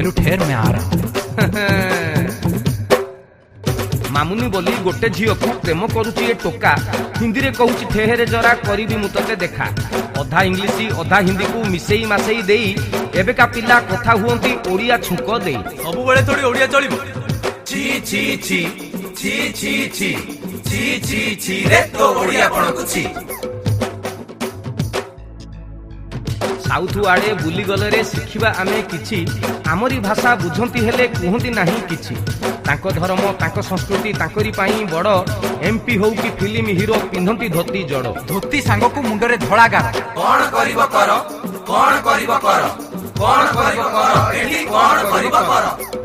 Hello ठहर मैं आ रहा हूँ। मामुनी बोली गोटे झील को प्रेम करुची ए टोका हिंदी रे कहूची ठेहेरे जरा करीबी मु तते देखा अधा इंग्लिश अधा हिंदी को मिसेई मासेई देई एबेका पिला कथा हुअंती ओडिया छुंक देई सब बेले थोड़ी ओडिया चलिबो। छी छी छी छी छी छी छी छी छी रे तो ओडिया कोन कुछि साउथ आड़े बुली गलरे शिखिबा आमे किछि आमरी भाषा बुझंती हेले कुहंती नाही किछि तांको धर्म तांको संस्कृति तांकरी पाई बड़ एमपी हो कि फिल्म हीरो पिंधंती धोती जड़ धोती सांग को मुंडरे धड़ा गार कोन करिवो कर कोन करिवो कर कोन करिवो कर एठी कोन करिवो कर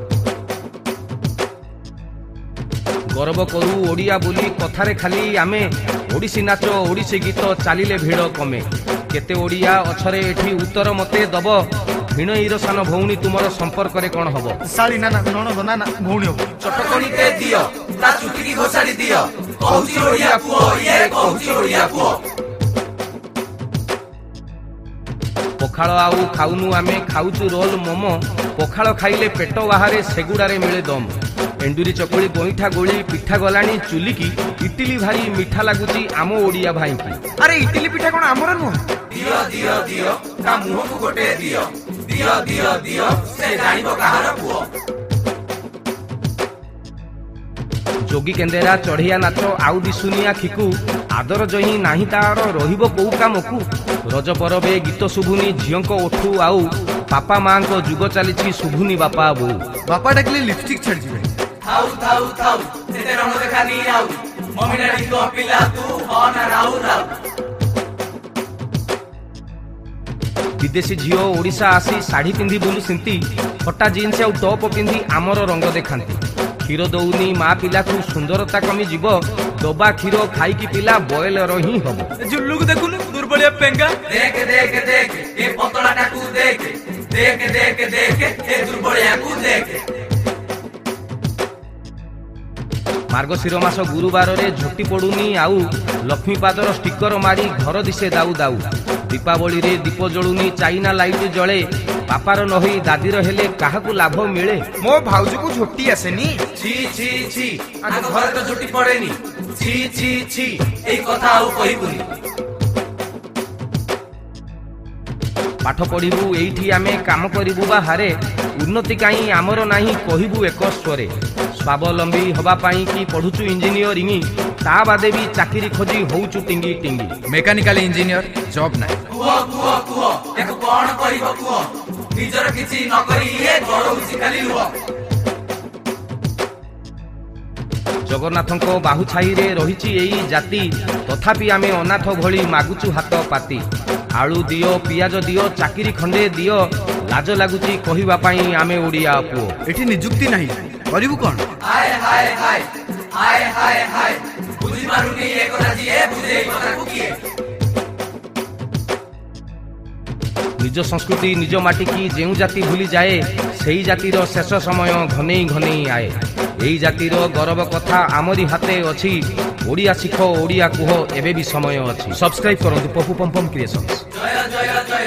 गर्व करू ओडिया बोली कथारे खाली आमे ओडिसी नाच ओडिसी गीत चालिले भिड़ कमे केते ओडिया अछरे एठी उत्तर मते दब भिणईर सान भौणी तुमर संपर्क रे कोन हबो साली ना ना नणद ना ना भौणी हबो चटकणी ते दियो ता चुटकी घोसाड़ी दियो कहूची ओडिया पुओ ये कहूची ओडिया पुओ पखाळ आउ खाउनु आमे खाउचु रोल मोमो पखाळ खाइले पेट बाहारे सेगुडारे मिले दम एंडुरी चकुली गोईठा गोली पिठा गलानी चुली की इटिली भारी मिठा लागुची आमो ओडिया भाई की अरे इडली पिठा कोन हमर नु दियो दियो दियो ता मुह को गोटे दियो दियो दियो दियो से जानिबो कहार पुओ जोगी केंदेरा चढ़िया नाच आउ दिसुनिया खिकु आदर जही नाही तार रहिबो कोउ कामकु रज परबे गीत शुभुनी झियंको ओठू आउ पापा मां को जुग चलीची शुभुनी बापा बो बापा डाकले लिपस्टिक छड़ जिवे थाउ थाउ थाउ सेते रंग देखा नी आउ मम्मी डैडी को पिला तू ऑन राउ राउ विदेशी झियो ओडिशा आसी साड़ी पिंधि बुलु सिंती फटा जीन्स आउ टॉप पिंधि आमर रंग देखांती क्षीर दौनी माँ पिला को सुंदरता कमी जीव दबा क्षीर खाई की पिला बॉयल रही हबो जुल्लू को देखुनु दुर्बलिया पेंगा देख देख देख ए पतला टाकू देख देख देख देख ए दुर्बलिया को देख मार्गशीर मास गुरुवार रे झोटी पड़ुनी आउ लक्ष्मी पादर स्टिकर मारी घर दिसे दाऊ दाऊ दीपावली रे दीप जलुनी चाइना लाइट जले बापार नही दादीर हेले काहाकू लाभ मिले मो भाउज को झोटी आसेनी छी छी छी आज घर तो झोटी पड़ेनी छी छी छी ए कथा आउ कहिबुनी पाठ पढ़िबू एइठी आमे काम करिबू बाहारे उन्नति काई आमर नाही कहिबू एक स्वरे स्वावलंबी हवा पाई कि पढ़ुचु इंजीनियरिंग ता बादे भी चाकरी खोजी होउचु टिंगी टिंगी मेकानिकल इंजीनियर जॉब नाही कुओ कुओ कुओ एको कोन करिवो कुओ निजर किछि न करी ए गरौची खाली लुओ जगन्नाथको बाहु छाई रे रहिछि एई जाति तथापि आमे अनाथ भଳି मागुचु हाथ पाती आलू दियो पियाज दियो चाकरी खंडे दियो लाज लागुची कहिबा पाई आमे ओडिया पुओ एठी नियुक्ति नाही करिवु कोन हाय हाय हाय हाय हाय हाय बुझी मारुनी ए कथा जी ए बुझे कथा कुकिए निज संस्कृति निज माटी की जेउ जाति भूली जाए सेई जातिर शेष समय घनेई घनेई आए एई जातिर गौरव कथा आमरी हाते अछि ओडिया शिख ओडिया कुह एबे भी समय अछि सब्सक्राइब करंतु पप्पू पम पम क्रिएशंस जय जय जय